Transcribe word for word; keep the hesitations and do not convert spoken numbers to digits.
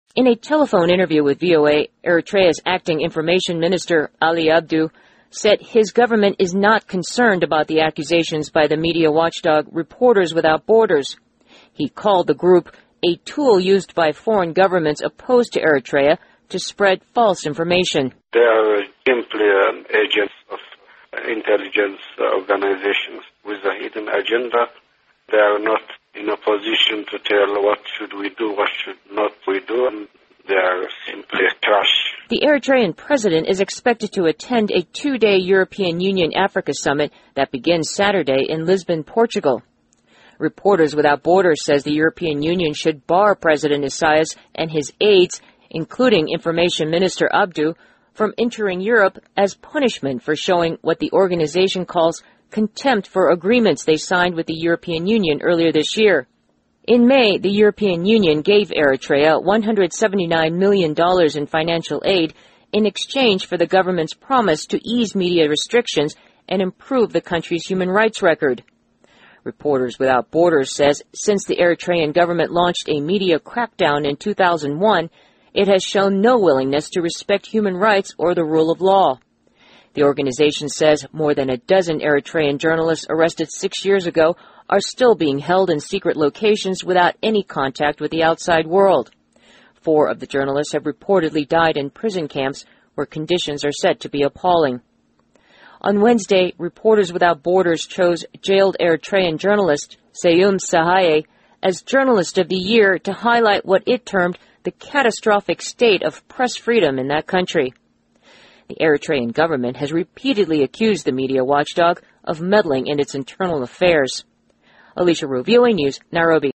In a telephone interview with V O A, Eritrea's acting information minister, Ali Abdu, said his government is not concerned about the accusations by the media watchdog Reporters Without Borders. He called the group a tool used by foreign governments opposed to Eritrea to spread false information. They are simply um, agents of intelligence organizations with a hidden agenda. They are not in a position to tell what should we do, what should not we do, and they are simply trash. The Eritrean president is expected to attend a two-day European Union-Africa summit that begins Saturday in Lisbon, Portugal. Reporters Without Borders says the European Union should bar President Isaias and his aides, including Information Minister Abdu, from entering Europe as punishment for showing what the organization calls contempt for agreements they signed with the European Union earlier this year. In May, the European Union gave Eritrea one hundred seventy-nine million dollars in financial aid in exchange for the government's promise to ease media restrictions and improve the country's human rights record. Reporters Without Borders says since the Eritrean government launched a media crackdown in two thousand one, it has shown no willingness to respect human rights or the rule of law. The organization says more than a dozen Eritrean journalists arrested six years ago are still being held in secret locations without any contact with the outside world. Four of the journalists have reportedly died in prison camps where conditions are said to be appalling. On Wednesday, Reporters Without Borders chose jailed Eritrean journalist Seyum Sahaye as Journalist of the Year to highlight what it termed the catastrophic state of press freedom in that country. The Eritrean government has repeatedly accused the media watchdog of meddling in its internal affairs. Alicia Rowe, V O A News, Nairobi.